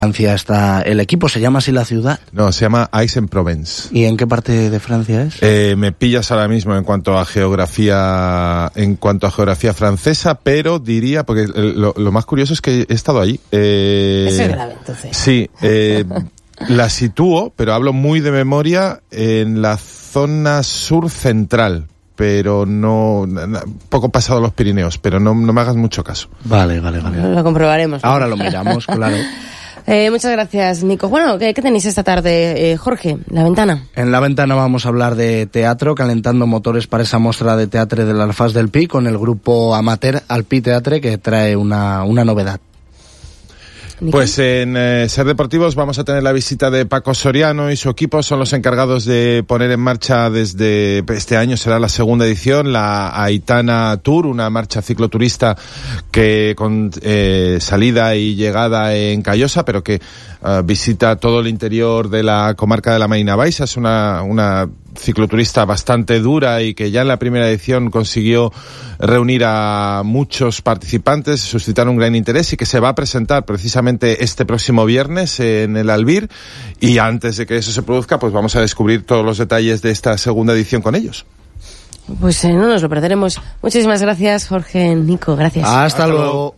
Francia está el equipo, ¿se llama así la ciudad? No, se llama Aix-en-Provence. ¿Y en qué parte de Francia es? Me pillas ahora mismo en cuanto a geografía francesa, pero diría, porque lo más curioso es que he estado allí. Eso es grave, entonces. Sí, la sitúo, pero hablo muy de memoria, en la zona sur central, pero no, poco pasado los Pirineos, pero no me hagas mucho caso. Vale. Lo comprobaremos. Ahora lo miramos, claro. Muchas gracias, Nico. Bueno, ¿qué tenéis esta tarde, Jorge? La Ventana. En La Ventana vamos a hablar de teatro, calentando motores para esa mostra de teatro del Alfàs del Pi con el grupo amateur Alpi Teatre, que trae una novedad. Pues en Ser Deportivos vamos a tener la visita de Paco Soriano y su equipo. Son los encargados de poner en marcha desde este año, será la segunda edición, la Aitana Tour, una marcha cicloturista que con salida y llegada en Callosa, pero que visita todo el interior de la comarca de la Marina Baixa. Es una cicloturista bastante dura y que ya en la primera edición consiguió reunir a muchos participantes, suscitar un gran interés, y que se va a presentar precisamente este próximo viernes en el Albir. Y antes de que eso se produzca, pues vamos a descubrir todos los detalles de esta segunda edición con ellos. Pues no nos lo perderemos. Muchísimas gracias, Jorge, Nico, gracias. Hasta luego.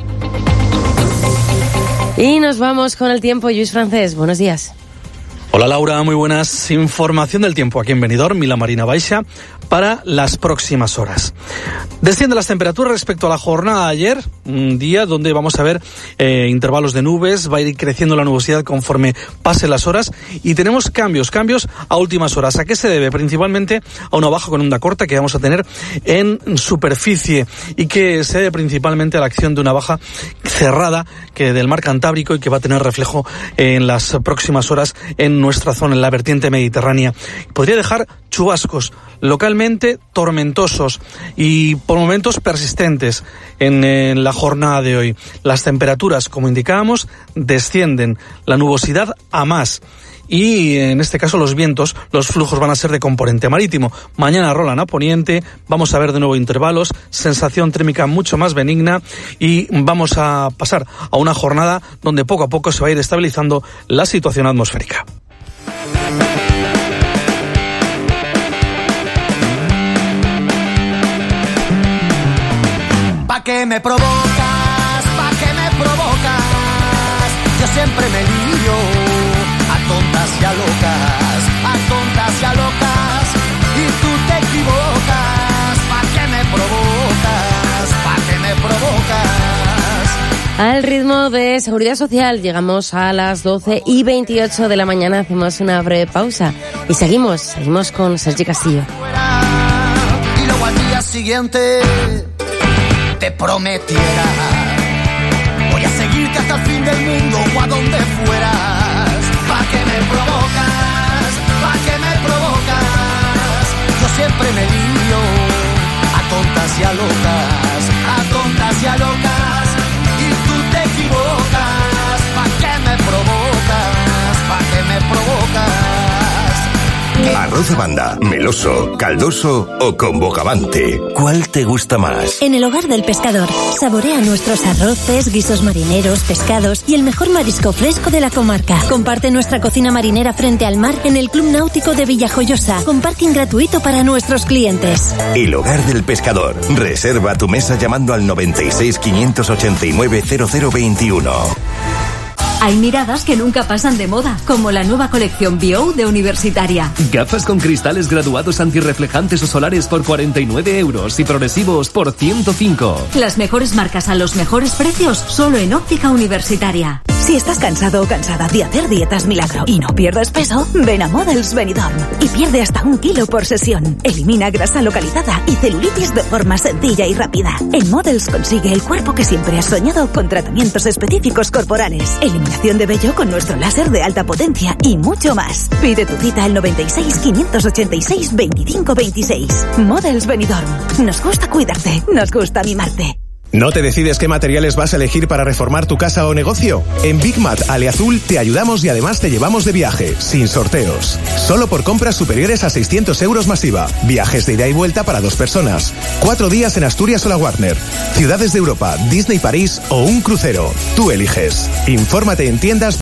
Y nos vamos con el tiempo. Lluís Francés, buenos días. Hola Laura, muy buenas. Información del tiempo aquí en Benidorm y la Marina Baixa para las próximas horas. Descienden las temperaturas respecto a la jornada de ayer, un día donde vamos a ver intervalos de nubes, va a ir creciendo la nubosidad conforme pasen las horas y tenemos cambios a últimas horas. ¿A qué se debe? Principalmente a una baja con onda corta que vamos a tener en superficie y que se debe principalmente a la acción de una baja cerrada que del mar Cantábrico y que va a tener reflejo en las próximas horas en nuestra zona, en la vertiente mediterránea. Podría dejar chubascos localmente tormentosos y por momentos persistentes en la jornada de hoy. Las temperaturas, como indicábamos, descienden, la nubosidad a más. Y en este caso los vientos, los flujos van a ser de componente marítimo. Mañana rolan a poniente, vamos a ver de nuevo intervalos, sensación térmica mucho más benigna y vamos a pasar a una jornada donde poco a poco se va a ir estabilizando la situación atmosférica. ¿Pa' qué me provocas? ¿Pa' qué me provocas? Yo siempre me lío a tontas y a locas, y tú te equivocas. ¿Pa' qué me provocas? ¿Pa' qué me provocas? Al ritmo de Seguridad Social llegamos a las 12:28 de la mañana, hacemos una breve pausa y seguimos con Sergi Castillo. Y luego al día siguiente te prometiera, voy a seguirte hasta el fin del mundo o a donde fueras. ¿Pa' qué me provocas? ¿Pa' qué me provocas? Yo siempre me lío a tontas y a locas, y tú te equivocas. ¿Pa' qué me provocas? ¿Pa' qué me provocas? Arroz de banda, meloso, caldoso o con bogavante. ¿Cuál te gusta más? En el Hogar del Pescador, saborea nuestros arroces, guisos marineros, pescados y el mejor marisco fresco de la comarca. Comparte nuestra cocina marinera frente al mar en el Club Náutico de Villajoyosa, con parking gratuito para nuestros clientes. El Hogar del Pescador. Reserva tu mesa llamando al 96 589 0021. Hay miradas que nunca pasan de moda, como la nueva colección Bio de Universitaria. Gafas con cristales graduados antirreflejantes o solares por 49 euros y progresivos por 105. Las mejores marcas a los mejores precios, solo en Óptica Universitaria. Si estás cansado o cansada de hacer dietas milagro y no pierdes peso, ven a Models Benidorm y pierde hasta 1 kilo por sesión. Elimina grasa localizada y celulitis de forma sencilla y rápida. En Models consigue el cuerpo que siempre has soñado con tratamientos específicos corporales, eliminación de vello con nuestro láser de alta potencia y mucho más. Pide tu cita al 96 586 25 26. Models Benidorm. Nos gusta cuidarte, nos gusta mimarte. ¿No te decides qué materiales vas a elegir para reformar tu casa o negocio? En Big Mat Aleazul te ayudamos y además te llevamos de viaje, sin sorteos. Solo por compras superiores a 600 euros masiva. Viajes de ida y vuelta para 2 personas. 4 días en Asturias o la Warner. Ciudades de Europa, Disney París o un crucero. Tú eliges. Infórmate en tiendas